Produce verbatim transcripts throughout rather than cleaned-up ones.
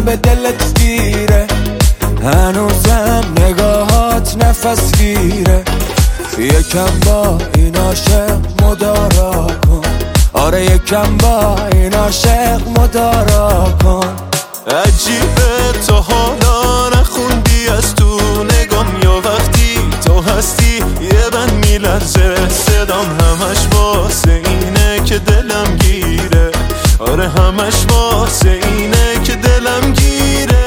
به دلت گیره، هنوزم نگاهات نفس گیره. یکم با این عاشق مدارا کن، آره یکم با این عاشق مدارا کن. عجیبه تو حالا نخوندی از تو نگام، یا وقتی تو هستی یه بند میلرزه صدام، همش واسه اینه که دلم گیره، آره همش واسه اینه که دلم گیره.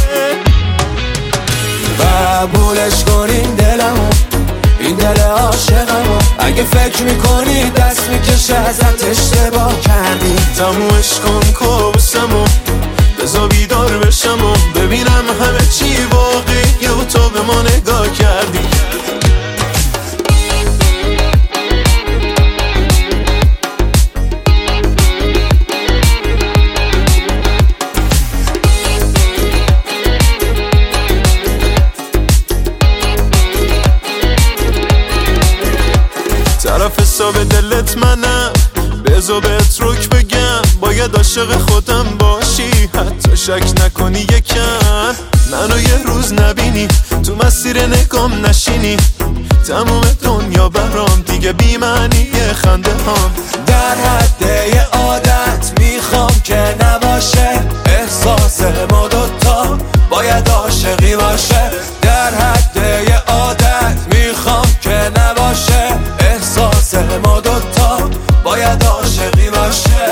قبولش کن این دلمو، این دل عاشقمو، اگه فکر میکنی دست میکشه ازت اشتباه کردی. تمومش کن کابوسمو، بذار بیدار بشم و ببینم همه چی واقعیه و تو به ما نگاه کردی. طرف حساب دلت منم، بذار بهت رک بگم، باید عاشق خودم باشی، حتی شک نکنی یکم، منو یه روز نبینی، تو مسیر نگام نشینی، تموم دنیا برام دیگه بی معنی خنده هام. در حد یه عادت میخوام که نباشه، احساس ما دوتا باید عاشقی باشه. در حد یه عادت میخوام که نباشه، احساس ما دوتا باید عاشقی باشه.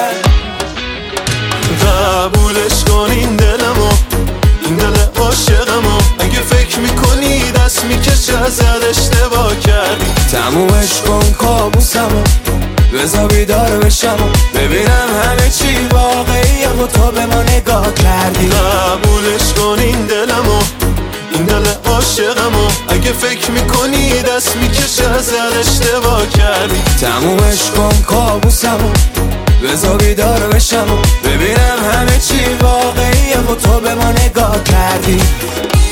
قبولش کن این دلمو، این دل عاشقمو، اگه فکر میکنی دست میکشه ازت اشتباه کردی. تمومش کن کابوسمو، بذار بیدار بشم و ببینم همه چی واقعیه و تو به ما نگاه کردی. قبولش کن این دلمو، این دل عاشقمو، اگه فکر میکنی دست میکشه ازت اشتباه کردی. تمومش کن کابوسمو، بذار بیدار بشم و ببینم همه چی واقعیه و تو به ما نگاه کردی.